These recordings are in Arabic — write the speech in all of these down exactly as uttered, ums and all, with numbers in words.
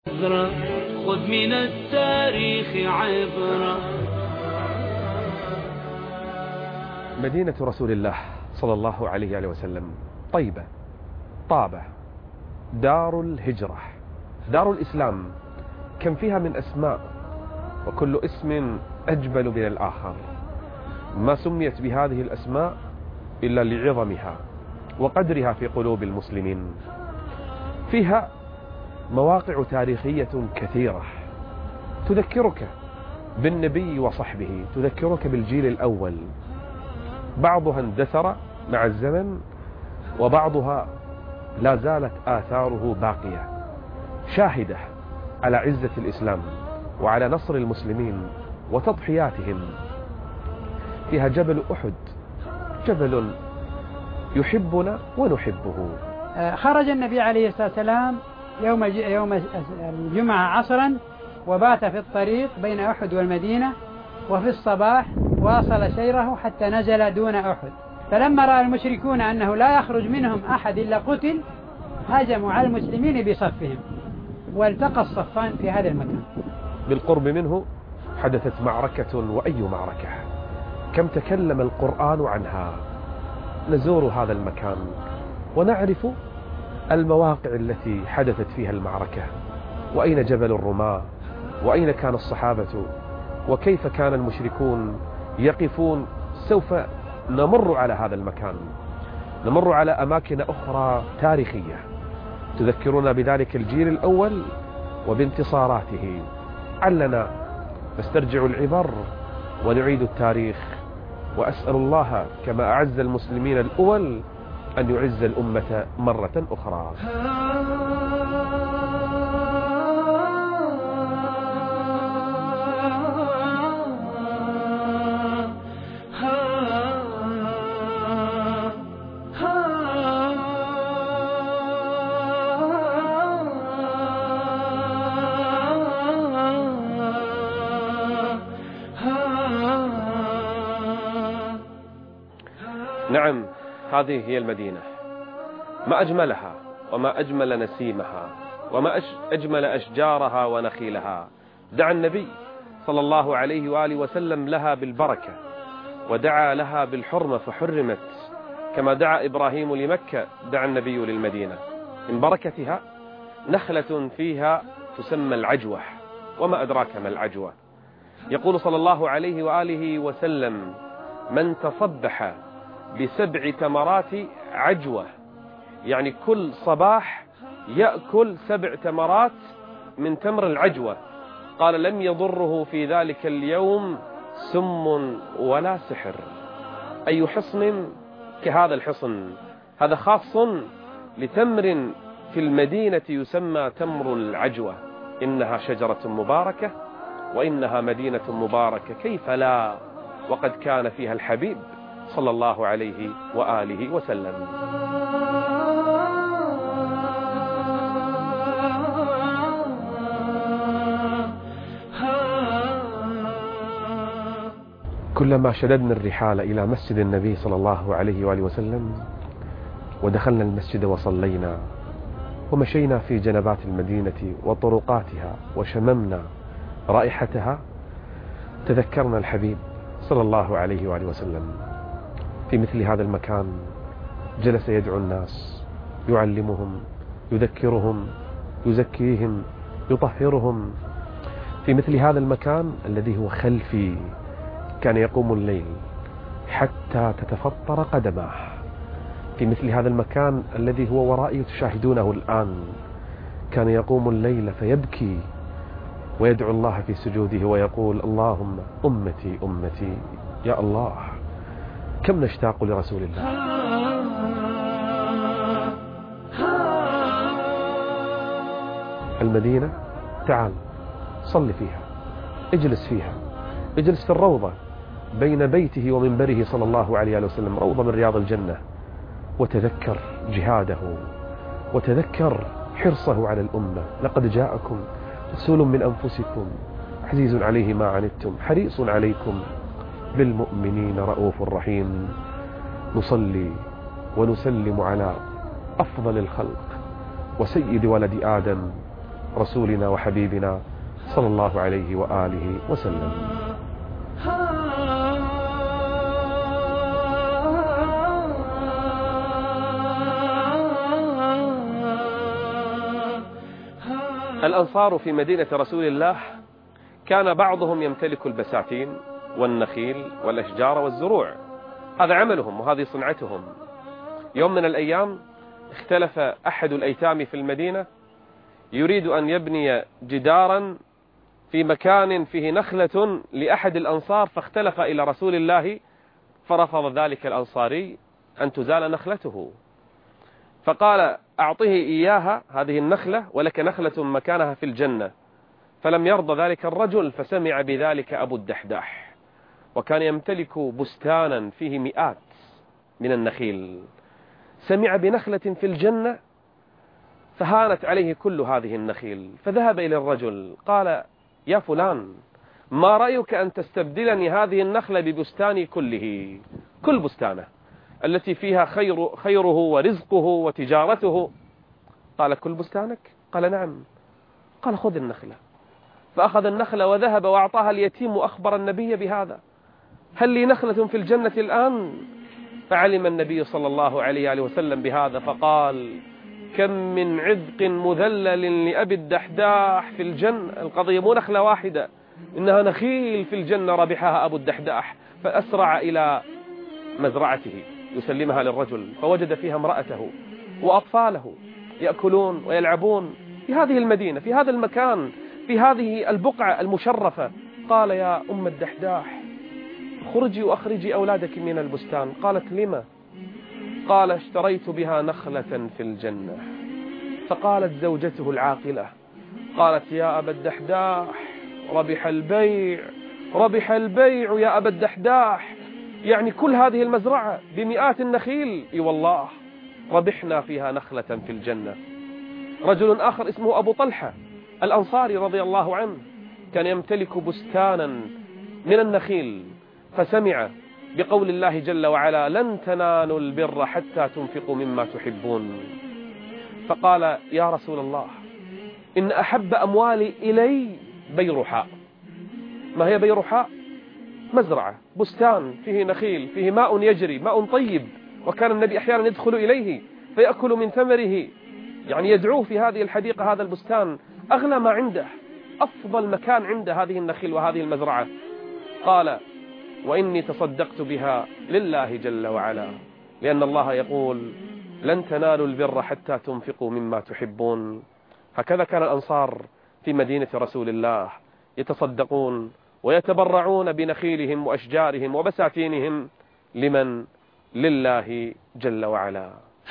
خذ من التاريخ عبرة. مدينة رسول الله صلى الله عليه وسلم طيبة، طابة، دار الهجرة، دار الإسلام. كم فيها من أسماء، وكل اسم أجمل من الآخر. ما سميت بهذه الأسماء إلا لعظمها وقدرها في قلوب المسلمين. فيها مواقع تاريخية كثيرة تذكرك بالنبي وصحبه، تذكرك بالجيل الأول. بعضها اندثر مع الزمن، وبعضها لا زالت آثاره باقية شاهدة على عزة الإسلام وعلى نصر المسلمين وتضحياتهم. فيها جبل أحد، جبل يحبنا ونحبه. خرج النبي عليه الصلاة والسلام يوم يوم الجمعة عصرا، وبات في الطريق بين أحد والمدينة، وفي الصباح واصل سيره حتى نزل دون أحد. فلما رأى المشركون أنه لا يخرج منهم أحد إلا قتل، هاجموا على المسلمين بصفهم، والتقى الصفان في هذا المكان. بالقرب منه حدثت معركة، وأي معركة! كم تكلم القرآن عنها. نزور هذا المكان ونعرف المواقع التي حدثت فيها المعركة، وأين جبل الرماة، وأين كان الصحابة، وكيف كان المشركون يقفون. سوف نمر على هذا المكان، نمر على أماكن أخرى تاريخية تذكرنا بذلك الجيل الأول وبانتصاراته. علنا نسترجع العبر ونعيد التاريخ، وأسأل الله كما أعز المسلمين الأول أن يعز الأمة مرة أخرى. نعم، هذه هي المدينة. ما أجملها، وما أجمل نسيمها، وما أجمل أشجارها ونخيلها. دعا النبي صلى الله عليه وآله وسلم لها بالبركة، ودعا لها بالحرمة فحرمت، كما دعا إبراهيم لمكة دعا النبي للمدينة. من بركتها نخلة فيها تسمى العجوة، وما أدراك ما العجوة. يقول صلى الله عليه وآله وسلم: من تصبح بسبع تمرات عجوة، يعني كل صباح يأكل سبع تمرات من تمر العجوة، قال لم يضره في ذلك اليوم سم ولا سحر. أي حصن كهذا الحصن، هذا خاص لتمر في المدينة يسمى تمر العجوة. إنها شجرة مباركة، وإنها مدينة مباركة، كيف لا، وقد كان فيها الحبيب صلى الله عليه وآله وسلم. كلما شددنا الرحال إلى مسجد النبي صلى الله عليه وآله وسلم، ودخلنا المسجد وصلينا، ومشينا في جنبات المدينة وطرقاتها، وشممنا رائحتها، تذكرنا الحبيب صلى الله عليه وآله وسلم. في مثل هذا المكان جلس يدعو الناس، يعلمهم، يذكرهم، يزكيهم، يطهرهم. في مثل هذا المكان الذي هو خلفي كان يقوم الليل حتى تتفطر قدماه. في مثل هذا المكان الذي هو ورائي تشاهدونه الآن كان يقوم الليل فيبكي ويدعو الله في سجوده ويقول: اللهم أمتي أمتي. يا الله، كم نشتاق لرسول الله. المدينة تعال صل فيها، اجلس فيها، اجلس في الروضة بين بيته ومنبره صلى الله عليه وسلم، روضة من رياض الجنة، وتذكر جهاده، وتذكر حرصه على الأمة. لقد جاءكم رسول من أنفسكم عزيز عليه ما عنتم حريص عليكم بالمؤمنين رؤوف رحيم. نصلي ونسلم على أفضل الخلق وسيد ولد آدم رسولنا وحبيبنا صلى الله عليه وآله وسلم. الأنصار في مدينة رسول الله كان بعضهم يمتلك البساتين والنخيل والأشجار والزروع، هذا عملهم وهذه صنعتهم. يوم من الأيام اختلف أحد الأيتام في المدينة يريد أن يبني جدارا في مكان فيه نخلة لأحد الأنصار، فاختلف إلى رسول الله فرفض ذلك الأنصاري أن تزال نخلته، فقال أعطه إياها هذه النخلة ولك نخلة مكانها في الجنة، فلم يرضى ذلك الرجل، فسمع بذلك أبو الدحداح، وكان يمتلك بستانا فيه مئات من النخيل، سمع بنخلة في الجنة فهانت عليه كل هذه النخيل، فذهب إلى الرجل قال يا فلان ما رأيك أن تستبدلني هذه النخلة ببستاني كله، كل بستانه التي فيها خير خيره ورزقه وتجارته؟ قال كل بستانك؟ قال نعم. قال خذ النخلة، فأخذ النخلة وذهب وأعطاها اليتيم وأخبر النبي بهذا، هل لي نخلة في الجنة الآن؟ فعلم النبي صلى الله عليه وسلم بهذا فقال كم من عذق مذلل لأبي الدحداح في الجنة، القضية مو نخلة واحدة، إنها نخيل في الجنة ربحها أبو الدحداح. فأسرع إلى مزرعته يسلمها للرجل، فوجد فيها امرأته وأطفاله يأكلون ويلعبون في هذه المدينة، في هذا المكان، في هذه البقعة المشرفة. قال يا أم الدحداح خرجي وأخرجي أولادك من البستان. قالت لما؟ قال اشتريت بها نخلة في الجنة. فقالت زوجته العاقلة قالت يا أبا الدحداح ربح البيع، ربح البيع يا أبا الدحداح، يعني كل هذه المزرعة بمئات النخيل؟ اي والله ربحنا فيها نخلة في الجنة. رجل آخر اسمه أبو طلحة الأنصاري رضي الله عنه كان يمتلك بستانا من النخيل، فسمع بقول الله جل وعلا لن تنالوا البر حتى تنفقوا مما تحبون، فقال يا رسول الله إن أحب أموالي إلي بيرحاء. ما هي بيرحاء؟ مزرعة، بستان فيه نخيل، فيه ماء يجري، ماء طيب، وكان النبي أحيانا يدخل إليه فيأكل من ثمره، يعني يدعوه في هذه الحديقة هذا البستان، أغلى ما عنده، أفضل مكان عنده هذه النخيل وهذه المزرعة. قال وإني تصدقت بها لله جل وعلا، لأن الله يقول لن تنالوا البر حتى تنفقوا مما تحبون. هكذا كان الأنصار في مدينة رسول الله يتصدقون ويتبرعون بنخيلهم وأشجارهم وبساتينهم لمن؟ لله جل وعلا.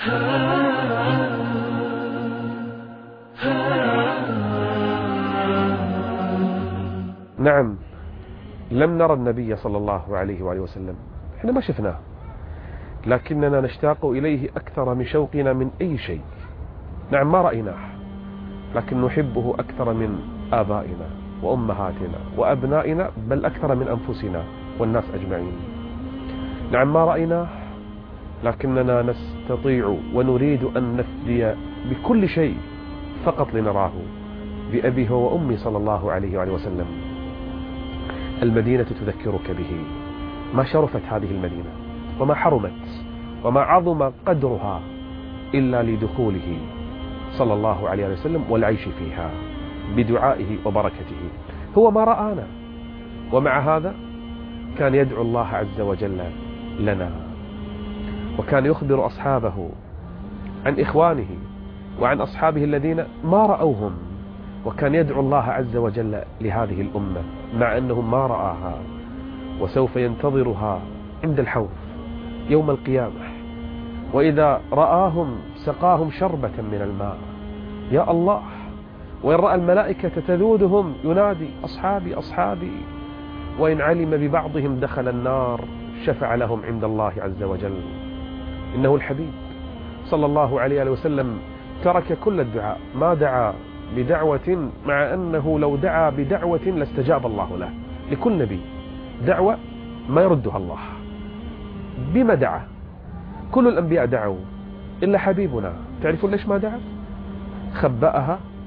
نعم لم نرى النبي صلى الله عليه وآله وسلم، احنا ما شفناه، لكننا نشتاق إليه أكثر من شوقنا من أي شيء. نعم ما رأيناه، لكن نحبه أكثر من آبائنا وأمهاتنا وأبنائنا، بل أكثر من أنفسنا والناس أجمعين. نعم ما رأيناه، لكننا نستطيع ونريد أن نفدي بكل شيء فقط لنراه بأبيه وأمي صلى الله عليه وآله وسلم. المدينة تذكرك به، ما شرفت هذه المدينة وما حرمت وما عظم قدرها إلا لدخوله صلى الله عليه وسلم والعيش فيها بدعائه وبركته. هو ما رآنا، ومع هذا كان يدعو الله عز وجل لنا، وكان يخبر أصحابه عن إخوانه وعن أصحابه الذين ما رأوهم، وكان يدعو الله عز وجل لهذه الأمة مع أنهم ما رآها، وسوف ينتظرها عند الحوض يوم القيامة، وإذا رآهم سقاهم شربة من الماء. يا الله، وإن رأى الملائكة تذودهم ينادي أصحابي أصحابي، وإن علم ببعضهم دخل النار شفع لهم عند الله عز وجل. إنه الحبيب صلى الله عليه وسلم ترك كل الدعاء، ما دعا بدعوة، مع أنه لو دعا بدعوة لاستجاب الله له. لكل نبي دعوة ما يردها الله. بما دعا؟ كل الأنبياء دعوا إلا حبيبنا، تعرفون ليش ما دعا؟ خبأها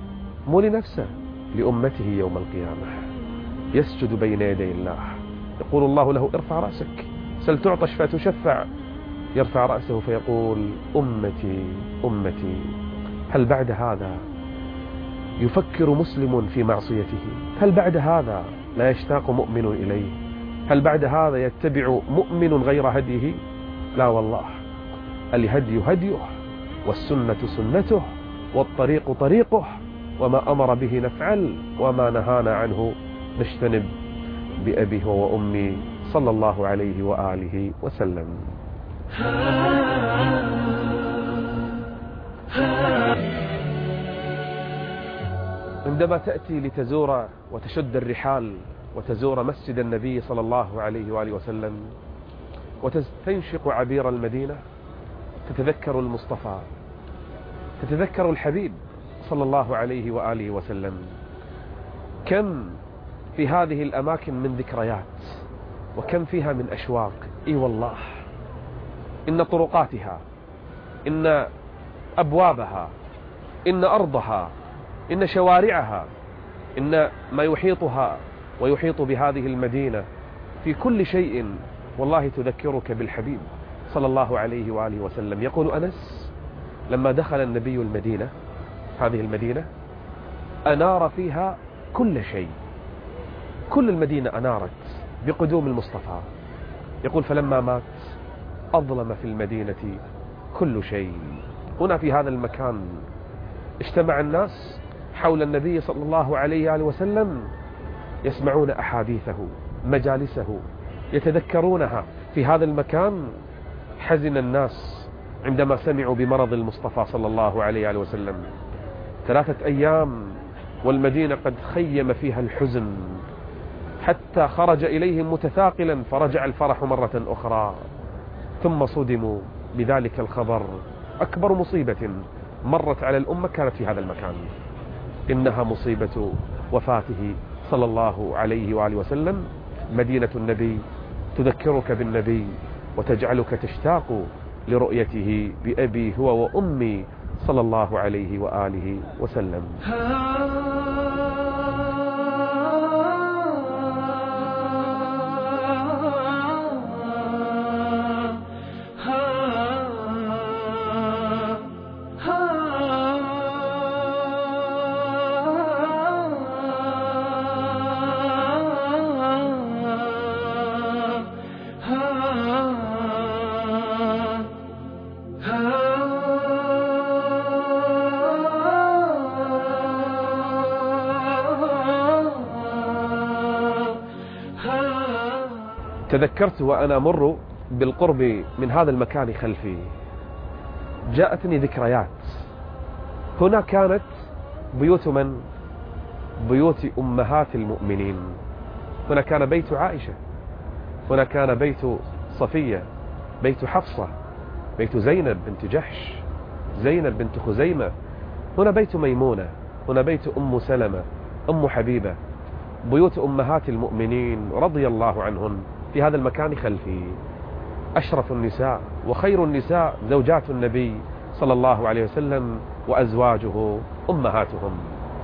مو لنفسه، لأمته يوم القيامة. يسجد بين يدي الله، يقول الله له ارفع رأسك، سل تعطش فتشفع. يرفع رأسه فيقول أمتي أمتي. هل بعد هذا يفكر مسلم في معصيته؟ هل بعد هذا لا يشتاق مؤمن إليه؟ هل بعد هذا يتبع مؤمن غير هديه؟ لا والله، الهدي هديه، والسنة سنته، والطريق طريقه، وما أمر به نفعل، وما نهانا عنه نجتنب، بأبي وأمي صلى الله عليه وآله وسلم. عندما تأتي لتزور وتشد الرحال وتزور مسجد النبي صلى الله عليه وآله وسلم وتستنشق عبير المدينة، تتذكر المصطفى، تتذكر الحبيب صلى الله عليه وآله وسلم. كم في هذه الأماكن من ذكريات، وكم فيها من أشواق. إي والله، إن طرقاتها، إن أبوابها، إن أرضها، إن شوارعها، إن ما يحيطها ويحيط بهذه المدينة في كل شيء والله تذكرك بالحبيب صلى الله عليه وآله وسلم. يقول أنس لما دخل النبي المدينة، هذه المدينة أنار فيها كل شيء، كل المدينة أنارت بقدوم المصطفى. يقول فلما مات أظلم في المدينة كل شيء. هنا في هذا المكان اجتمع الناس حول النبي صلى الله عليه وآله وسلم، يسمعون أحاديثه، مجالسه، يتذكرونها. في هذا المكان حزن الناس عندما سمعوا بمرض المصطفى صلى الله عليه وآله وسلم. ثلاثة أيام والمدينة قد خيم فيها الحزن، حتى خرج إليهم متثاقلا، فرجع الفرح مرة أخرى. ثم صدموا بذلك الخبر. أكبر مصيبة مرت على الأمة كانت في هذا المكان، إنها مصيبة وفاته صلى الله عليه وآله وسلم. مدينة النبي تذكرك بالنبي وتجعلك تشتاق لرؤيته بأبي هو وأمي صلى الله عليه وآله وسلم. تذكرت وأنا مر بالقرب من هذا المكان خلفي، جاءتني ذكريات. هنا كانت بيوت من؟ بيوت أمهات المؤمنين. هنا كان بيت عائشة، هنا كان بيت صفية، بيت حفصة، بيت زينب بنت جحش، زينب بنت خزيمة، هنا بيت ميمونة، هنا بيت أم سلمة، أم حبيبة، بيوت أمهات المؤمنين رضي الله عنهن في هذا المكان خلفي. أشرف النساء وخير النساء زوجات النبي صلى الله عليه وسلم وأزواجه أمهاتهم.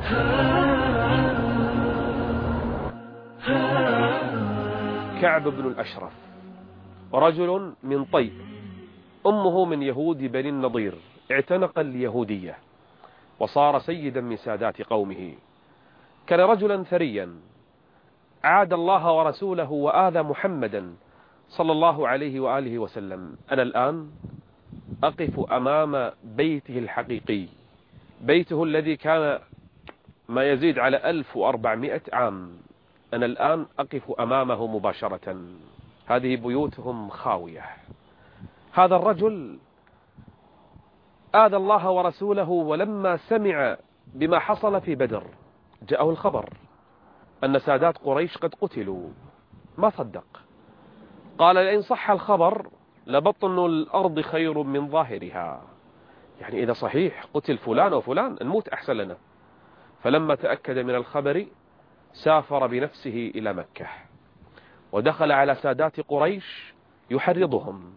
كعب بن الأشرف رجل من طيب، أمه من يهود بني النضير، اعتنق اليهودية وصار سيدا من سادات قومه. كان رجلا ثريا، عاد الله ورسوله وآذى محمدا صلى الله عليه وآله وسلم. أنا الآن أقف أمام بيته الحقيقي، بيته الذي كان ما يزيد على ألف وأربعمائة عام. أنا الآن أقف أمامه مباشرة. هذه بيوتهم خاوية. هذا الرجل آذى الله ورسوله، ولما سمع بما حصل في بدر جاءه الخبر أن سادات قريش قد قتلوا، ما صدق. قال لئن صح الخبر لبطن الأرض خير من ظاهرها، يعني إذا صحيح قتل فلان وفلان نموت أحسن لنا. فلما تأكد من الخبر سافر بنفسه إلى مكة ودخل على سادات قريش يحرضهم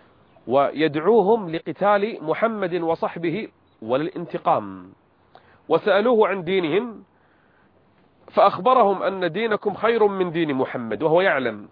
ويدعوهم لقتال محمد وصحبه وللانتقام، وسألوه عن دينهم فأخبرهم أن دينكم خير من دين محمد، وهو يعلم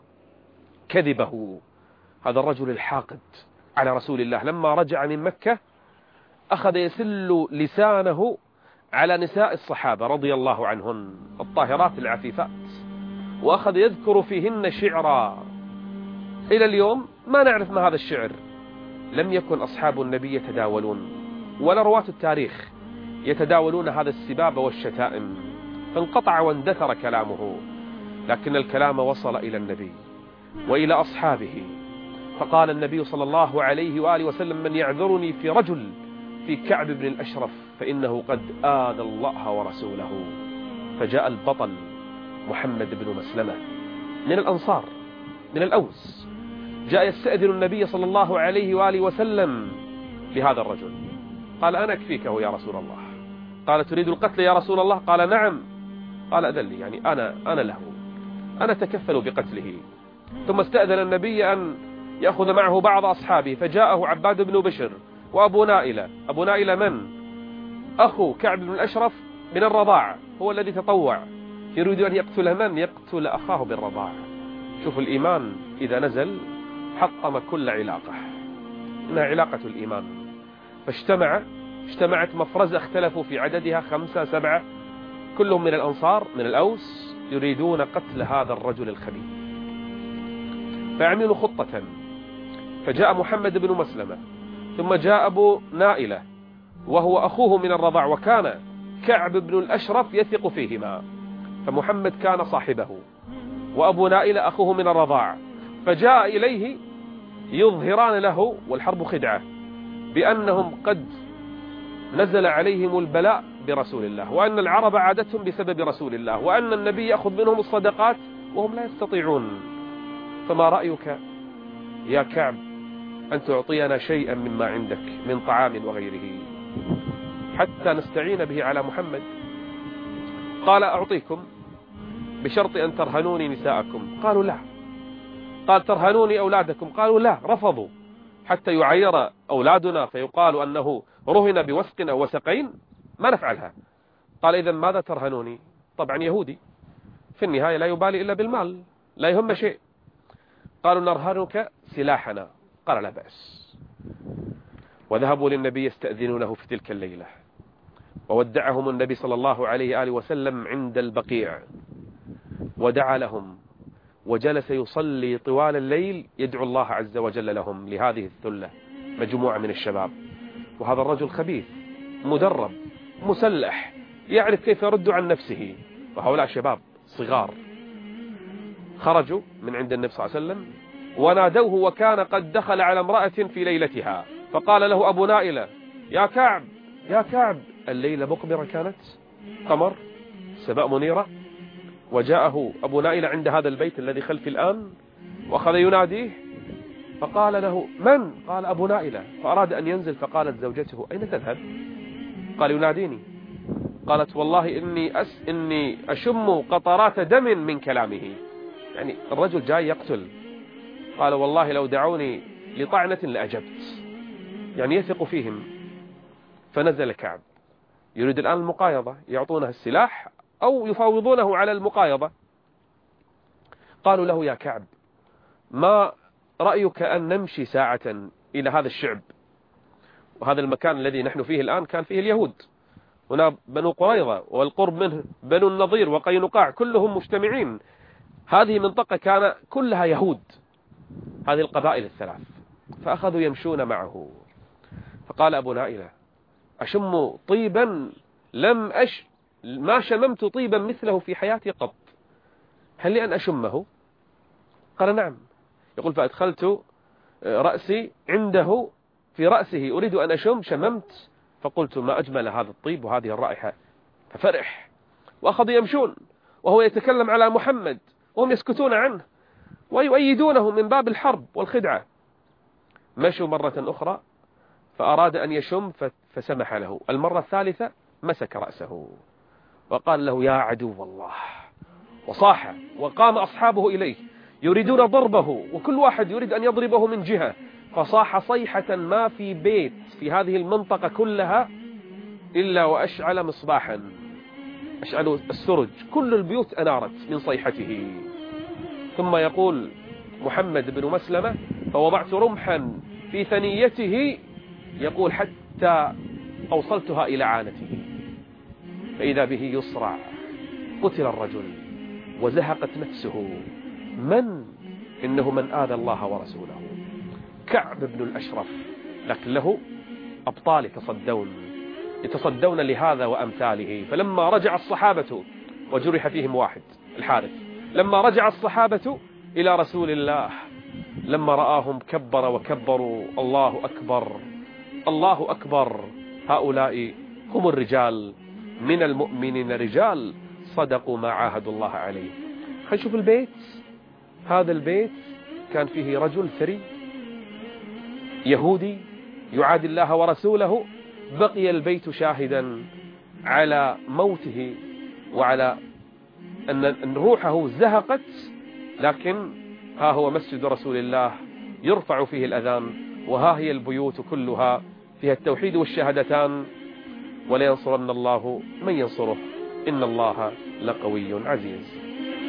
كذبه. هذا الرجل الحاقد على رسول الله لما رجع من مكة أخذ يسل لسانه على نساء الصحابة رضي الله عنهن الطاهرات العفيفات، وأخذ يذكر فيهن شعرا. إلى اليوم ما نعرف ما هذا الشعر. لم يكن أصحاب النبي يتداولون ولا رواة التاريخ يتداولون هذا السباب والشتائم، فانقطع واندثر كلامه. لكن الكلام وصل إلى النبي وإلى أصحابه، فقال النبي صلى الله عليه وآله وسلم: من يعذرني في رجل في كعب بن الأشرف فإنه قد آذى الله ورسوله. فجاء البطل محمد بن مسلمة من الأنصار من الأوس، جاء يستأذن النبي صلى الله عليه وآله وسلم لهذا الرجل. قال: أنا أكفيكه يا رسول الله. قال: تريد القتل يا رسول الله؟ قال: نعم. قال: أذن لي، يعني أنا أنا له، أنا تكفل بقتله. ثم استأذن النبي أن يأخذ معه بعض أصحابه، فجاءه عباد بن بشر وأبو نائلة. أبو نائلة من؟ أخو كعب بن الأشرف من الرضاع، هو الذي تطوع، يريد أن يقتل من؟ يقتل أخاه بالرضاع. شوف الإيمان إذا نزل حطم كل علاقة، إنها علاقة الإيمان. فاجتمع اجتمعت مفرزة اختلفوا في عددها خمسة سبعة، كلهم من الأنصار من الأوس، يريدون قتل هذا الرجل الخبيث. فيعملوا خطة، فجاء محمد بن مسلمة، ثم جاء أبو نائلة وهو أخوه من الرضاع، وكان كعب بن الأشرف يثق فيهما، فمحمد كان صاحبه وأبو نائلة أخوه من الرضاع. فجاء إليه يظهران له، والحرب خدعة، بأنهم قد نزل عليهم البلاء برسول الله، وأن العرب عادتهم بسبب رسول الله، وأن النبي يأخذ منهم الصدقات وهم لا يستطيعون. فما رأيك يا كعب أن تعطينا شيئا مما عندك من طعام وغيره حتى نستعين به على محمد؟ قال: أعطيكم بشرط أن ترهنوني نساءكم. قالوا: لا. قال: ترهنوني أولادكم. قالوا: لا. رفضوا حتى يعير أولادنا فيقال أنه رهن بوسق أو وسقين، ما نفعلها. قال: إذن ماذا ترهنوني؟ طبعا يهودي في النهاية لا يبالي إلا بالمال، لا يهم شيء. قالوا: نرهنك سلاحنا. قال: لا بأس. وذهبوا للنبي يستأذنونه في تلك الليلة، وودعهم النبي صلى الله عليه وآله وسلم عند البقيع، ودعا لهم، وجلس يصلي طوال الليل يدعو الله عز وجل لهم، لهذه الثلة مجموعة من الشباب. وهذا الرجل خبيث مدرب مسلح يعرف كيف يرد عن نفسه، وهؤلاء شباب صغار. خرجوا من عند النبي صلى الله عليه وسلم ونادوه، وكان قد دخل على امرأة في ليلتها، فقال له أبو نائلة: يا كعب يا كعب. الليلة مقمرة كانت، قمر، سماء منيرة، وجاءه أبو نائلة عند هذا البيت الذي خلفي الآن، وأخذ يناديه، فقال له: من؟ قال: أبو نائلة. فأراد أن ينزل، فقالت زوجته: أين تذهب؟ قال: يناديني. قالت: والله إني أس إني أشم قطرات دم من كلامه، يعني الرجل جاي يقتل. قال: والله لو دعوني لطعنة لأجبت، يعني يثق فيهم. فنزل كعب يريد الآن المقايضة، يعطونه السلاح أو يفاوضونه على المقايضة. قالوا له: يا كعب، ما رأيك أن نمشي ساعة إلى هذا الشعب؟ وهذا المكان الذي نحن فيه الآن كان فيه اليهود، هنا بنو قريظة والقرب منه بنو النضير وقينقاع، كلهم مجتمعين. هذه منطقة كان كلها يهود، هذه القبائل الثلاث. فأخذوا يمشون معه. فقال أبو نائلة: أشم طيبا لم أش ما شممت طيبا مثله في حياتي قط، هل لي أن أشمه؟ قال: نعم. يقول: فأدخلت رأسي عنده في رأسه أريد أن أشم، شممت فقلت: ما أجمل هذا الطيب وهذه الرائحة. ففرح، وأخذوا يمشون وهو يتكلم على محمد وهم يسكتون عنه ويؤيدونه من باب الحرب والخدعة. مشوا مرة أخرى، فأراد أن يشم فسمح له. المرة الثالثة مسك رأسه وقال له: يا عدو الله، وصاح. وقام أصحابه إليه يريدون ضربه، وكل واحد يريد أن يضربه من جهة، فصاح صيحة ما في بيت في هذه المنطقة كلها إلا وأشعل مصباحا، أشعل السرج، كل البيوت أنارت من صيحته. ثم يقول محمد بن مسلمة: فوضعت رمحا في ثنيته، يقول حتى أوصلتها إلى عانته، فإذا به يصرع. قتل الرجل وزهقت نفسه. من؟ إنه من آذى الله ورسوله، كعب بن الأشرف. لكن له أبطال يتصدون يتصدون لهذا وأمثاله. فلما رجع الصحابة، وجرح فيهم واحد الحارث، لما رجع الصحابة إلى رسول الله، لما رآهم كبر وكبروا: الله أكبر الله أكبر، هؤلاء هم الرجال، من المؤمنين رجال صدقوا ما عاهدوا الله عليه. خلينا نشوف البيت. هذا البيت كان فيه رجل ثري يهودي يعادي الله ورسوله، بقي البيت شاهدا على موته وعلى أن روحه زهقت، لكن ها هو مسجد رسول الله يرفع فيه الأذان، وها هي البيوت كلها فيها التوحيد والشهادتان. ولينصرن الله من ينصره، إن الله لقوي عزيز.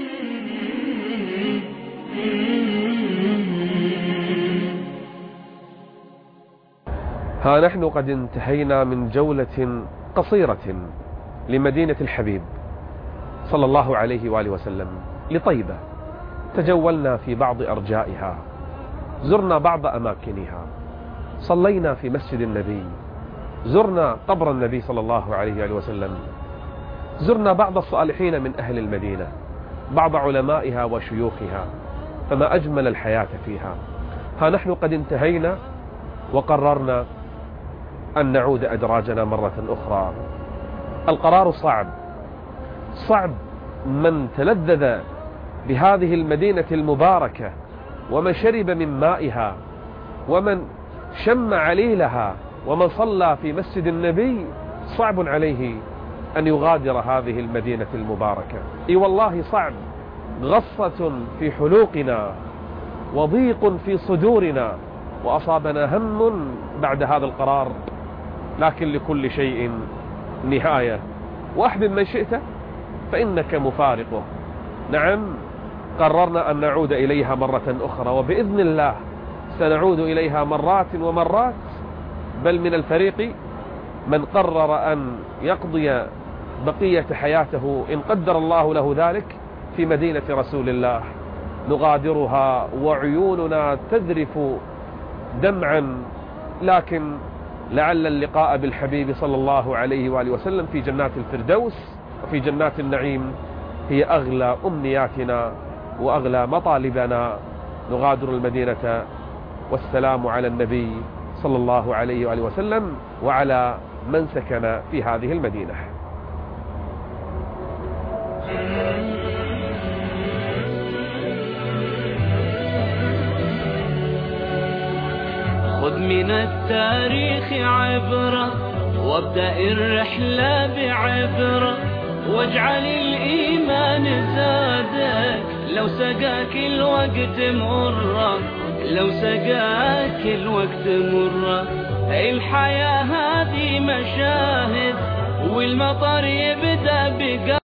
ها نحن قد انتهينا من جولة قصيرة لمدينة الحبيب صلى الله عليه وآله وسلم، لطيبة. تجولنا في بعض أرجائها، زرنا بعض أماكنها، صلينا في مسجد النبي، زرنا قبر النبي صلى الله عليه وآله وسلم، زرنا بعض الصالحين من أهل المدينة، بعض علمائها وشيوخها، فما أجمل الحياة فيها. ها نحن قد انتهينا وقررنا أن نعود أدراجنا مرة أخرى. القرار صعب صعب. من تلذذ بهذه المدينة المباركة، ومن شرب من مائها، ومن شم عليلها، ومن صلى في مسجد النبي، صعب عليه أن يغادر هذه المدينة المباركة. اي والله صعب. غصة في حلوقنا، وضيق في صدورنا، وأصابنا هم بعد هذا القرار، لكن لكل شيء نهاية. وأحبب من شئت فإنك مفارقه. نعم، قررنا أن نعود إليها مرة أخرى، وبإذن الله سنعود إليها مرات ومرات. بل من الفريق من قرر أن يقضي بقية حياته إن قدر الله له ذلك في مدينة رسول الله. نغادرها وعيوننا تذرف دمعا، لكن لعل اللقاء بالحبيب صلى الله عليه وآله وسلم في جنات الفردوس وفي جنات النعيم هي أغلى أمنياتنا وأغلى مطالبنا. نغادر المدينة، والسلام على النبي صلى الله عليه وآله وسلم وعلى من سكن في هذه المدينة. خذ من التاريخ عبرة، وابدأ الرحلة بعبرة، واجعل الإيمان زادك لو سقاك الوقت مرة، لو سقاك الوقت مرة. الحياة هذه مشاهد، والمطر يبدأ بقى